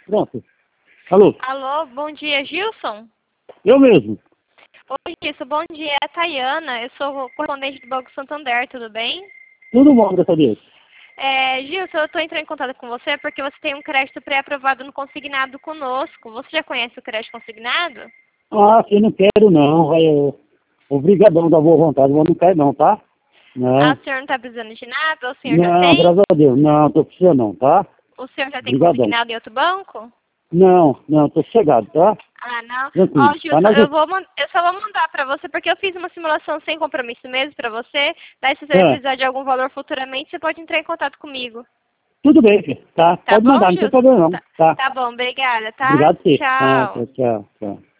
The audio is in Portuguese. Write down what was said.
Pronto. Alô? Alô, bom dia, Gilson? Eu mesmo. Oi, Gilson, bom dia, é a Tayana, eu sou correspondente do Banco Santander, tudo bem? Tudo bom, graças a Deus. Gilson, eu estou entrando em contato com você porque você tem um crédito pré-aprovado no consignado conosco. Você já conhece o crédito consignado? Ah, eu não quero não, vai. Obrigadão da boa vontade, mas não quero não, tá? Ah, Não. o senhor não está precisando de nada? O senhor já Não, tem? graças a Deus. Não, tô precisando não, tá? O senhor já tem Obrigadão. consignado em outro banco? Não, tô sossegado, tá? Ah, não. Ó, Tranquilo. Tá, Gilson, mas eu só vou mandar para você porque eu fiz uma simulação sem compromisso mesmo para você. Daí, se você é, precisar de algum valor futuramente, você pode entrar em contato comigo. tudo bem, filho. Tá? Tá Pode bom, mandar, não tem Gilson? problema não. Tá, Tá. tá bom, obrigada, tá? Obrigado, filho. Ah, Tchau. tchau, tchau.